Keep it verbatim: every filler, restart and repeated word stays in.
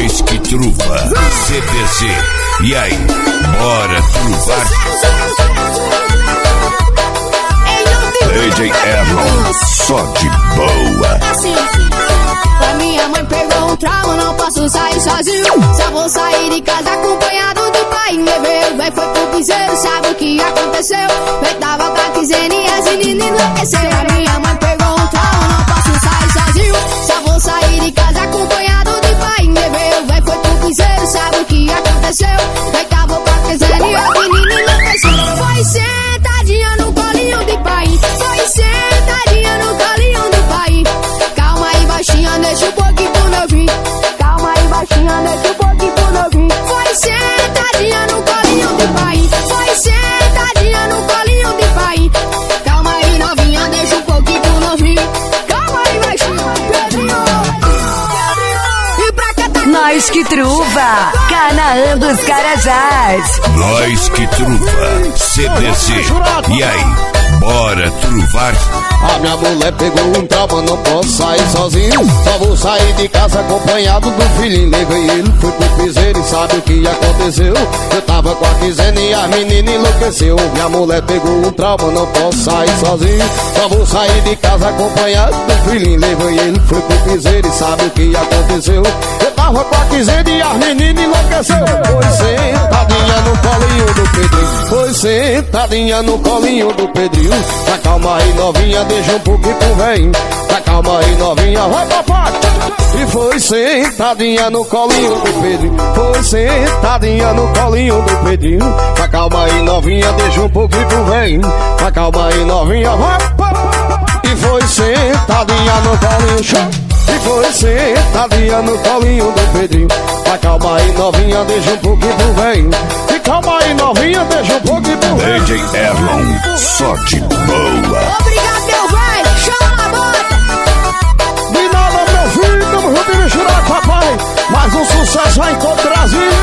Nós que truva, C P C. E aí, bora truvar? D J Erlon, só de boa. A minha mãe pegou um trauma, não posso sair sozinho. Só vou sair de casa acompanhado do pai. Bebeu, vai foi pro piseiro, sabe o que aconteceu? Eu tava com a quinzena e as meninas enlouqueceram. A minha mãe pegou um trauma, não posso sair sozinho. Só vou sair de casa acompanhado do pai. Bebeu, vai foi pro piseiro, sabe o que aconteceu? Eu tava com a quinzena e as meninas enlouqueceram. Foi sentadinha no colinho do pai. Foi sentadinha no colinho do pai. Calma aí, baixinha, deixa um pouquinho pro novinho. Calma aí, baixinha, deixa um pouquinho pro novinho. Foi sentadinha no colinho do pai. Foi sentadinha no colinho do pai. Calma aí, novinha, deixa um pouquinho pro novinho. Calma aí, baixinha, Pedrinho. E pra cá tá Nós que truva, Canaã dos Carajás. Nós que truva, C D C. E aí, bora truvar? A minha mulher pegou um trauma, não posso sair sozinho. Só vou sair de casa acompanhado do filhinho. Levei ele, fui pro piseiro e sabe o que aconteceu? Eu tava com a quinzena e a menina enlouqueceu. Minha mulher pegou um trauma, não posso sair sozinho. Só vou sair de casa acompanhado do filhinho. Levei ele, fui pro piseiro e sabe o que aconteceu? Eu tava com a quinzena e a menina enlouqueceu. Foi sentadinha no colinho do Pedrinho. Foi sentadinha no colinho do Pedrinho. Tá calma aí, novinha, deixa um pouquinho pro velho. Tá calma aí, novinha, vai papai. E foi sentadinha no colinho do Pedrinho. Foi sentadinha no colinho do Pedrinho. Tá calma aí, novinha, deixa um pouquinho pro velho. Tá calma aí, novinha, vai papai. E foi sentadinha no colinho. E foi sentadinha no colinho do Pedrinho. Tá calma aí, novinha, deixa um pouquinho pro velho. E calma aí, novinha, deixa um pouquinho pro velho. D J Erlon, só de boa. Obrigado, meu velho, chama na bota. De nada, meu filho, tamo junto e misturado, papai. Mais um sucesso aí em todo o Brasil.